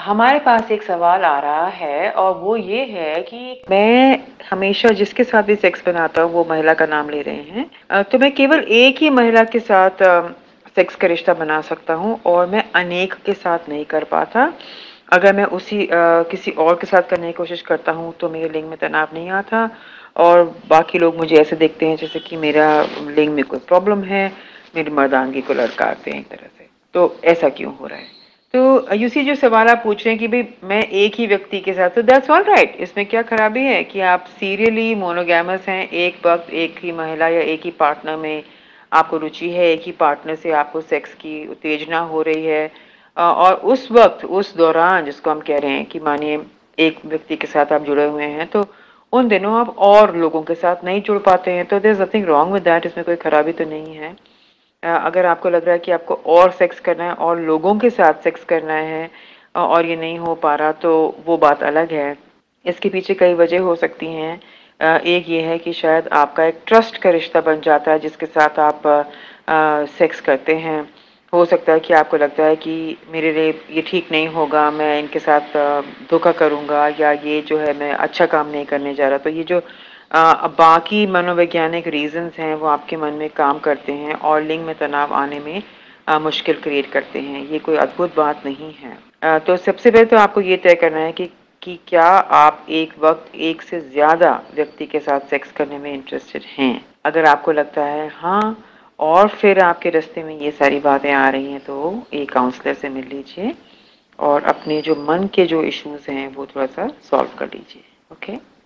हमारे पास एक सवाल आ रहा है और वो ये है कि मैं हमेशा जिसके साथ भी सेक्स बनाता हूँ वो महिला का नाम ले रहे हैं। तो मैं केवल एक ही महिला के साथ सेक्स का रिश्ता बना सकता हूँ और मैं अनेक के साथ नहीं कर पाता। अगर मैं किसी और के साथ करने की कोशिश करता हूँ तो मेरे लिंग में तनाव नहीं आता और बाकी लोग मुझे ऐसे देखते हैं जैसे कि मेरा लिंग में कोई प्रॉब्लम है, मेरी मर्दानगी को लड़काते हैं एक तरह से। तो ऐसा क्यों हो रहा है? तो यूसी जो सवाल आप पूछ रहे हैं कि भाई मैं एक ही व्यक्ति के साथ, तो दैट्स ऑल राइट। इसमें क्या खराबी है कि आप सीरियली मोनोगैमस हैं, एक वक्त एक ही महिला या एक ही पार्टनर में आपको रुचि है, एक ही पार्टनर से आपको सेक्स की उत्तेजना हो रही है। और उस वक्त उस दौरान जिसको हम कह रहे हैं कि मानिए एक व्यक्ति के साथ आप जुड़े हुए हैं, तो उन दिनों आप और लोगों के साथ नहीं जुड़ पाते हैं, तो there is nothing wrong with that. इसमें कोई खराबी तो नहीं है। अगर आपको लग रहा है कि आपको और सेक्स करना है और लोगों के साथ सेक्स करना है और ये नहीं हो पा रहा, तो वो बात अलग है। इसके पीछे कई वजह हो सकती हैं। एक ये है कि शायद आपका एक ट्रस्ट का रिश्ता बन जाता है जिसके साथ आप सेक्स करते हैं। हो सकता है कि आपको लगता है कि मेरे लिए ये ठीक नहीं होगा, मैं इनके साथ धोखा करूंगा, या ये जो है मैं अच्छा काम नहीं करने जा रहा। तो ये जो बाकी मनोवैज्ञानिक रीजंस हैं वो आपके मन में काम करते हैं और लिंग में तनाव आने में मुश्किल क्रिएट करते हैं। ये कोई अद्भुत बात नहीं है। तो सबसे पहले तो आपको ये तय करना है कि क्या आप एक वक्त एक से ज्यादा व्यक्ति के साथ सेक्स करने में इंटरेस्टेड हैं। अगर आपको लगता है हाँ, और फिर आपके रास्ते में ये सारी बातें आ रही हैं, तो एक काउंसलर से मिल लीजिए और अपने जो मन के जो इश्यूज हैं वो थोड़ा सा सॉल्व कर लीजिए। ओके।